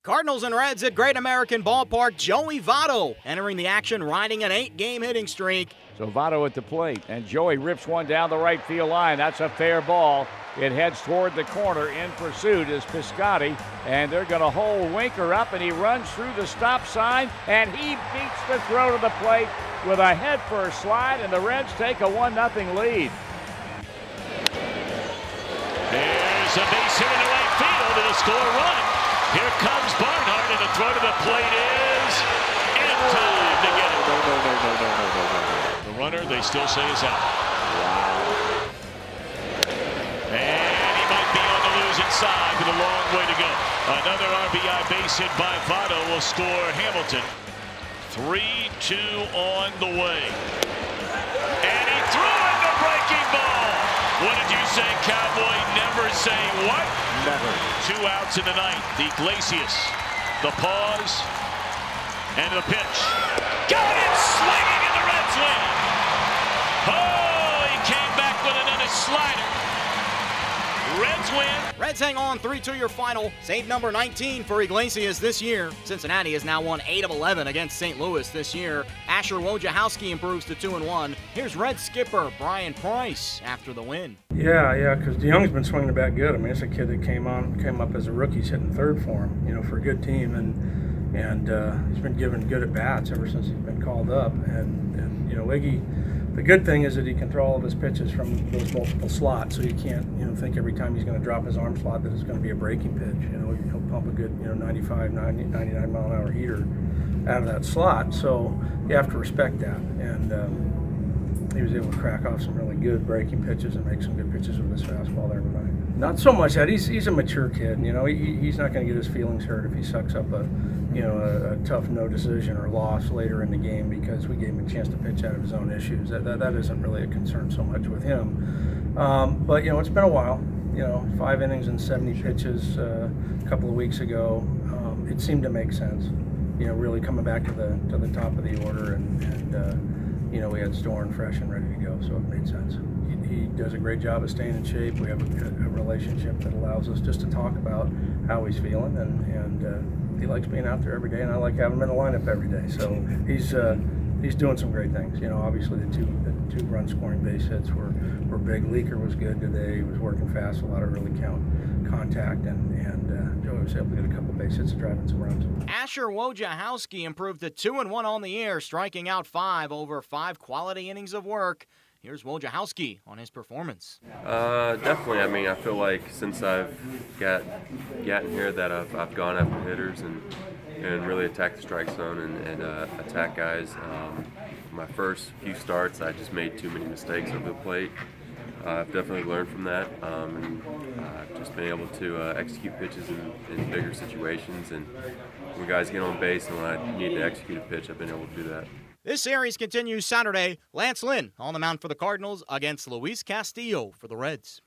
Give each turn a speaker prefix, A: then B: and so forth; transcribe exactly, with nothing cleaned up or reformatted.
A: Cardinals and Reds at Great American Ballpark. Joey Votto entering the action, riding an eight-game hitting streak.
B: So Votto at the plate, and Joey rips one down the right field line. That's a fair ball. It heads toward the corner. In pursuit is Piscotty, and they're going to hold Winker up, and he runs through the stop sign, and he beats the throw to the plate with a head-first slide, and the Reds take a one nothing lead.
C: There's a base hit into right field and a score run. Here comes Barnhart, and the throw to the plate is in time to get it.
D: No, no, no, no, no, no, no, no.
C: The runner, they still say, is out.
D: Wow.
C: And he might be on the losing side with a long way to go. Another R B I base hit by Votto will score Hamilton. three two on the way. And he threw in the breaking ball. What did you say, Cowboy? Never say what?
D: Never.
C: Two outs in the ninth. The Iglesias, the pause, and the pitch. Got it! Swinging, and the Reds win. Oh, he came back with another slider. Reds win.
A: Reds hang on three two your final. Save number nineteen for Iglesias this year. Cincinnati has now won eight of eleven against Saint Louis this year. Asher Wojciechowski improves to two and one. Here's Red skipper Brian Price after the win.
E: Yeah, yeah, because DeYoung's been swinging the bat good. I mean, it's a kid that came on, came up as a rookie, he's hitting third for him, you know, for a good team, and and uh, he's been given good at bats ever since he's been called up. And, and you know, Iggy, the good thing is that he can throw all of his pitches from those multiple slots, so you can't, you know, think every time he's going to drop his arm slot that it's going to be a breaking pitch. You know, he'll pump a good, you know, ninety-five, ninety, ninety-nine mile an hour heater out of that slot. So you have to respect that. And um, he was able to crack off some really good breaking pitches and make some good pitches with his fastball there tonight. Not so much that he's he's a mature kid. You know, he, he's not going to get his feelings hurt if he sucks up a, you know, a, a tough no decision or loss later in the game because we gave him a chance to pitch out of his own issues. That that, that isn't really a concern so much with him. Um, but you know, it's been a while. You know, five innings and seventy pitches uh, a couple of weeks ago. Um, it seemed to make sense. You know, really coming back to the to the top of the order, and, and uh, you know, we had Storen fresh and ready to go, so it made sense. He, he does a great job of staying in shape. We have a, a relationship that allows us just to talk about how he's feeling, and and uh, he likes being out there every day, and I like having him in the lineup every day. So he's uh, he's doing some great things. You know, obviously the two the two run scoring base hits were, were big. Leaker was good today. He was working fast, a lot of early count contact, and and uh, Joey was able to get a couple base hits, driving some runs.
A: Asher Wojciechowski improved to two and one on the year, striking out five over five quality innings of work. Here's Wojciechowski on his performance.
F: Uh, definitely. I mean, I feel like since I've got gotten here that I've, I've gone after hitters and and really attacked the strike zone and, and uh, attack guys. Um, my first few starts, I just made too many mistakes over the plate. Uh, I've definitely learned from that, um, and uh, just been able to uh, execute pitches in, in bigger situations. And when guys get on base and when I need to execute a pitch, I've been able to do that.
A: This series continues Saturday. Lance Lynn on the mound for the Cardinals against Luis Castillo for the Reds.